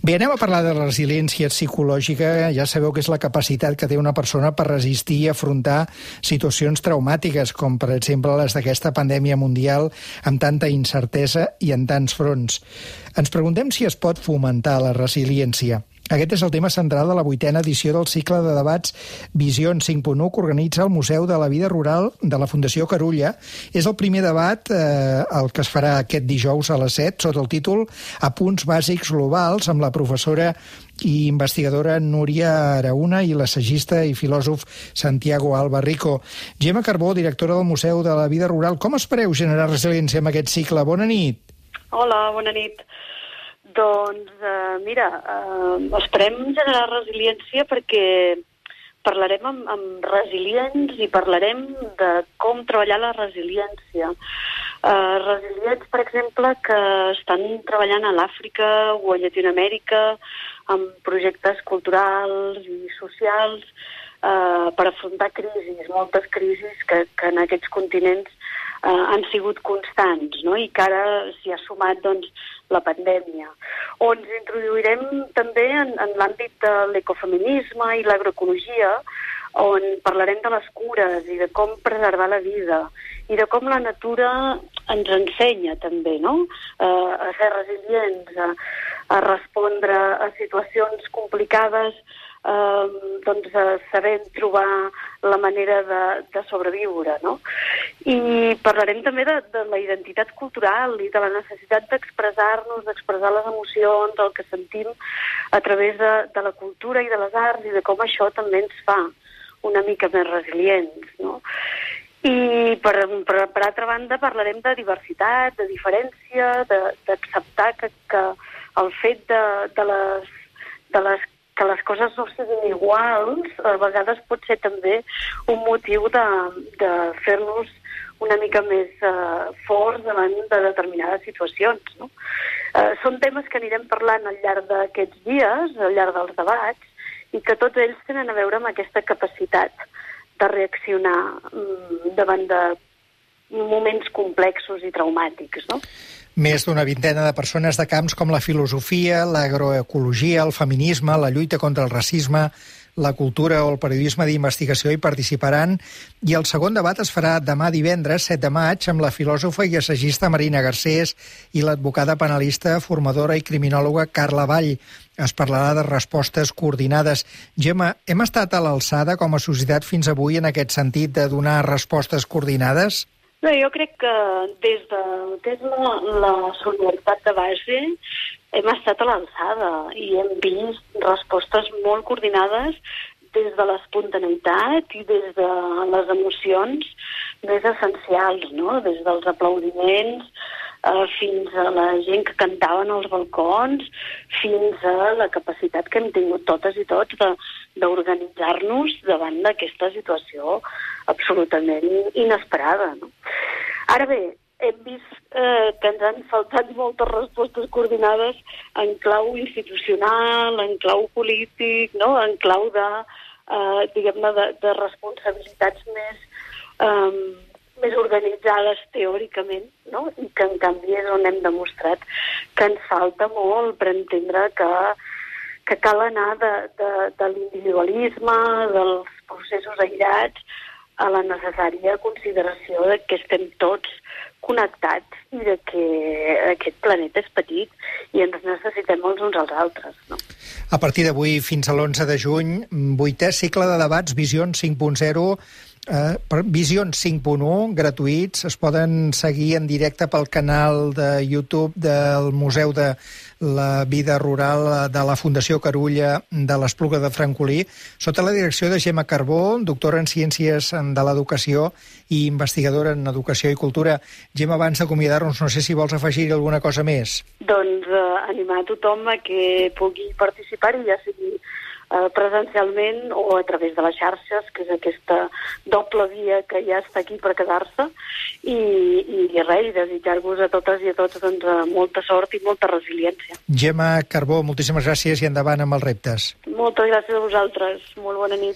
Bé, anem a parlar de la resiliència psicològica. Ja sabeu que és la capacitat que té una persona per resistir i afrontar situacions traumàtiques, com per exemple les d'aquesta pandèmia mundial amb tanta incertesa i en tants fronts. Ens preguntem si es pot fomentar la resiliència. Aquest és el tema central de la 8a edició del cicle de debats Visions 5.1 que organitza el Museu de la Vida Rural de la Fundació Carulla. És el primer debat, el que es farà aquest dijous a les 7, sota el títol Apunts bàsics globals, amb la professora i investigadora Núria Araúna i l'assagista i filòsof Santiago Alba Rico. Gemma Carbó, directora del Museu de la Vida Rural, com espereu generar resiliència amb aquest cicle? Bona nit. Hola, bona nit. Doncs, esperem generar resiliència perquè parlarem amb resilients i parlarem de com treballar la resiliència. Resilients, per exemple, que estan treballant a l'Àfrica o a Llatinoamèrica amb projectes culturals i socials per afrontar crisis, moltes crisis que en aquests continents han sigut constants, no? I que ara s'hi ha sumat doncs, la pandèmia. O ens introduirem també en l'àmbit de l'ecofeminisme i l'agroecologia, on parlarem de les cures i de com preservar la vida i de com la natura ens ensenya també, no? A ser resilients, a respondre a situacions complicades, doncs sabent trobar la manera de sobreviure, no? I parlarem també de la identitat cultural i de la necessitat d'expressar-nos, d'expressar les emocions, el que sentim a través de la cultura i de les arts i de com això també ens fa una mica més resilients, no? I per altra banda parlarem de diversitat, de diferència, d'acceptar que el fet que les coses no siguin iguals, a vegades pot ser també un motiu de fer-nos una mica més forts davant de determinades situacions, no? Són temes que anirem parlant al llarg d'aquests dies, al llarg dels debats, i que tots ells tenen a veure amb aquesta capacitat de reaccionar davant de moments complexos i traumàtics, no? Més d'una vintena de persones de camps com la filosofia, l'agroecologia, el feminisme, la lluita contra el racisme, la cultura o el periodisme d'investigació hi participaran, i el segon debat es farà demà divendres, 7 de maig, amb la filòsofa i assagista Marina Garcés i l'advocada penalista, formadora i criminòloga Carla Vall. Es parlarà de respostes coordinades. Gemma, hem estat a l'alçada com a societat fins avui en aquest sentit de donar respostes coordinades? No, jo crec que des de la solidaritat de base hem estat a l'alçada i hem vist respostes molt coordinades des de l'espontaneïtat i des de les emocions més essencials, no? Des dels aplaudiments fins a la gent que cantaven als balcons, fins a la capacitat que hem tingut totes i tots d'organitzar-nos davant d'aquesta situació absolutament inesperada, no? Ara bé, hem vist que ens han faltat moltes respostes coordinades en clau institucional, en clau polític, no? En clau de responsabilitats més organitzades teòricament, no? I que en canvi és on hem demostrat que ens falta molt per entendre que cal anar de l'individualisme, dels processos aïllats, a la necessària consideració de que estem tots connectats i de que aquest planeta és petit i ens necessitem els uns als altres, no? A partir d'avui fins a l'11 de juny, 8è cicle de debats Visions 5.0, Visions 5.1, gratuïts, es poden seguir en directe pel canal de YouTube del Museu de la Vida Rural de la Fundació Carulla de l'Espluga de Francolí, sota la direcció de Gemma Carbó, doctora en Ciències de l'Educació i investigadora en Educació i Cultura. Gemma, abans d'acomiadar-nos, no sé si vols afegir alguna cosa més. Doncs animar a tothom a que pugui participar-hi, ja sigui presencialment o a través de les xarxes, que és aquesta doble via que ja està aquí per quedar-se, i res, desitjar-vos a totes i a tots doncs, molta sort i molta resiliència. Gemma Carbó, moltíssimes gràcies i endavant amb els reptes. Moltes gràcies a vosaltres. Molt bona nit.